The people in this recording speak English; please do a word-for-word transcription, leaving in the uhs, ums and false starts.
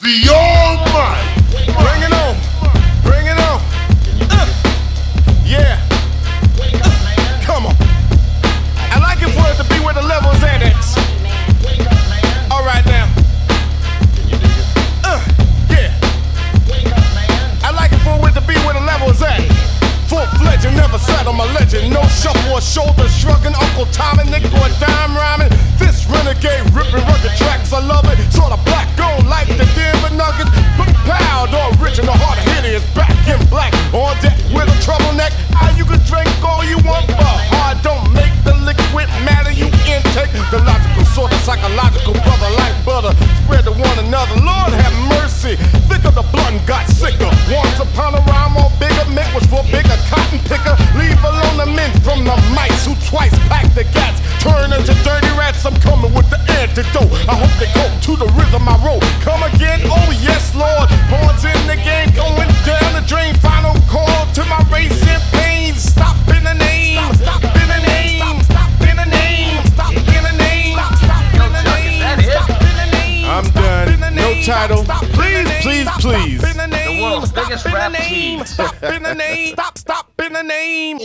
The Almighty. Bring it on. Bring it on. Uh, yeah. Uh, come on. I like it for it to be where the level's at. All right now. Uh, yeah. I like it for it to be where the level's at. Full-fledged and never sat on my legend. No shuffle or shoulder shrugging. Uncle Tom and Nick or a dime rhyming. This renegade ripping rugged tracks, I love it. Sort of black gold like the Denver Nuggets. But proud or original, hard to hit is back in black. On deck with a trouble neck. How you can drink all you want, but hard don't make the liquid matter you intake. The logical sort of psychological brother like butter. Spread to one another, Lord have mercy. Thick of the blunt got sicker. Once upon a rhyme or bigger, Mick was for bigger cotton picker. Leave alone the men from the mice who twice packed the gats. Turn into dirty rats, I'm coming with the antidote. I hope they go to the rhythm I wrote. Come again, oh yes Lord. Horns in the game, going down the drain. Final call to my racing pains. Stop in the name, stop in the name, stop in the name, stop in the name, stop in the name, stop in the name. I'm done, no title. Please, please, please. The world's biggest rap team. Stop in the name, stop, stop in the name.